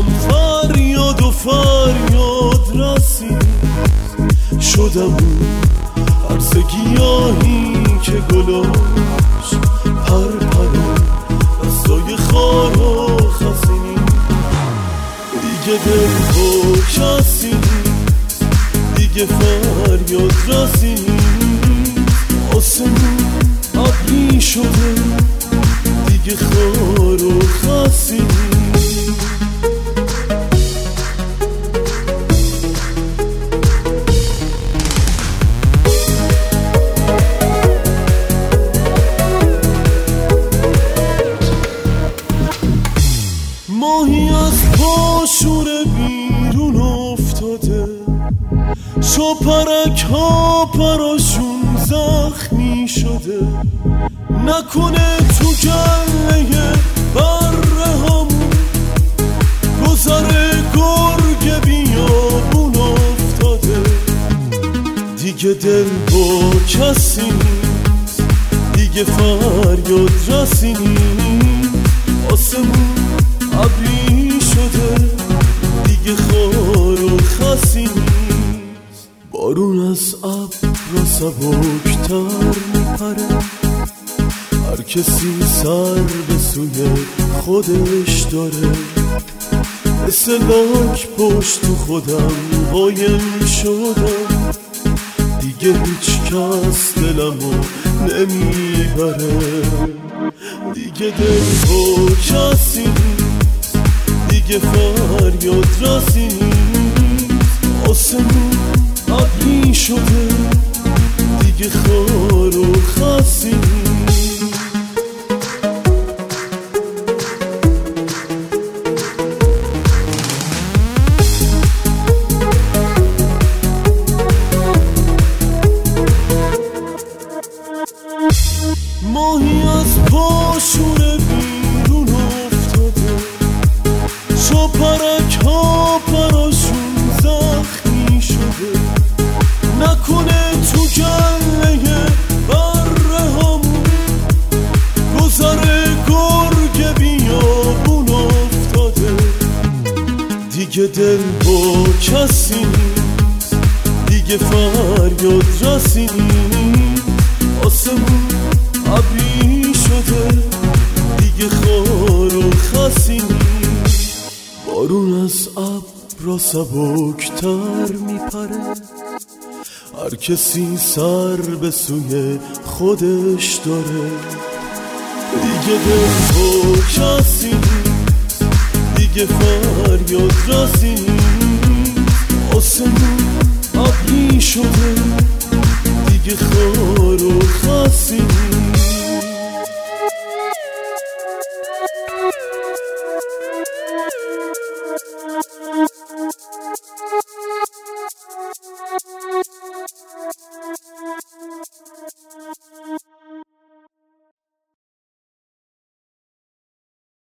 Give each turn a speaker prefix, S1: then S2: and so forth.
S1: هم فریاد و فریاد رسید. شدم اون عرض گیاهی که گلاش پر پره دستای خار و خزینی. دیگه دل با کسی نیست، دیگه فریاد رسید. آسمون ابری شده دیگه خار و خسی. ماهی از پاشور بیرون افتاده، شاپرک ها پراشون زخمی شده. نکنه تو گله بره همون گذر گرگ بیابون افتاده. دیگه دل با کسی نیست، دیگه فریاد رسی نیست. آسمون ابری شده دیگه خار و خسی نیست. بارون از ابر سبکتر میپره، هر کسی سر به سوی خودش داره. مثل لاک پشت تو خودم قایم شدم، دیگه هیچ کس دلمو نمیبره. دیگه دل با کسی نیست، دیگه فریاد رسی نیست. آسمون ابری شده دیگه خار و خسی نیست. ماهی از پاشور بیرون افتاده، شاپرک ها پراشون زخمی شده. نکنه تو گله بره همون گذر گرگ بیابون افتاده. دیگه دل با کسی نیست، دیگه فریاد رسی نیست. آسمون ابری شده دیگه خار و خسی نیست. بارون از ابر سبکتر میپره، هر کسی سر به سوی خودش داره. دیگه دل با کسی نیست، دیگه فریاد رسی نیست. آسمون ابری شده دیگه خار و خسی نیست.